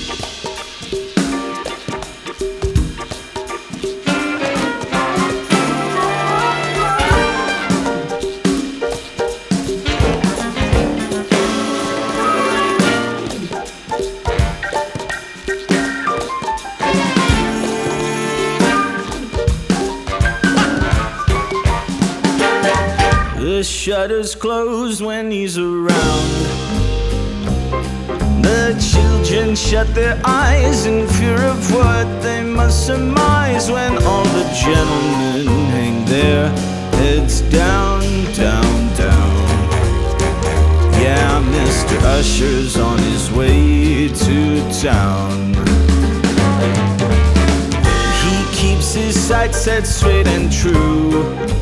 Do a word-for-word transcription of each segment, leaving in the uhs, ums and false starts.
The shutters close when he's around. The children shut their eyes in fear of what they must surmise when all the gentlemen hang their heads down, down, down. Yeah, Mister Usher's on his way to town. He keeps his sights set straight and true.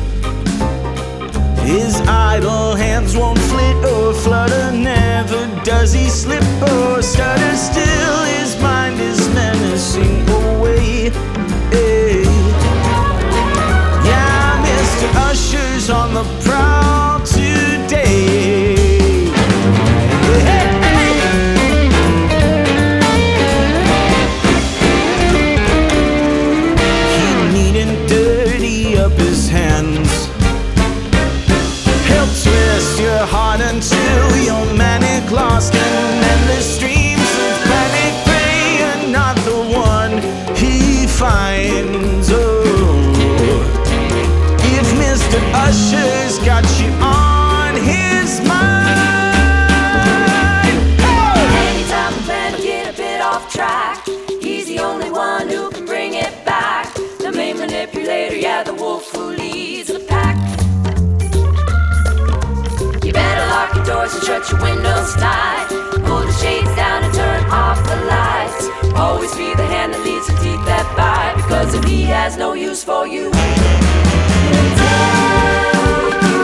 His idle hands won't flit or flutter, never does he slip or stutter. Still his mind is menacing away. Hey. Yeah, Mister Usher's on the prowl today. Hey. He needn't dirty up his hands. Twist your heart until you're manic, lost in endless streams of panic. Pray you're not the one he finds. Oh, if Mister Usher's got you on his mind. Oh! Anytime the plan will get a bit off track, he's the only one who can bring it back. The main manipulator, yeah, the wolf who leads the pack. Better lock your doors and shut your windows tight. Pull the shades down and turn off the lights. Always be the hand that leads the teeth that bite. Because if he has no use for you, he'll take you.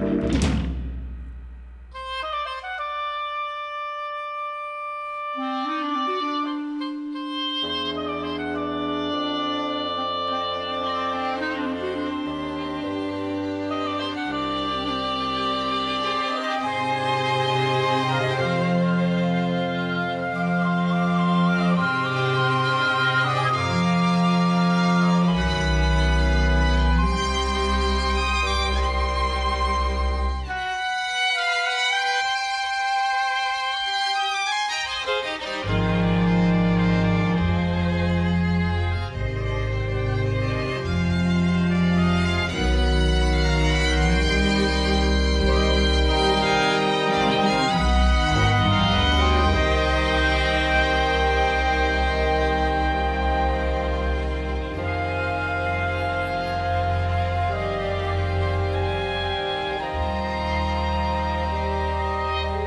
Mm-hmm.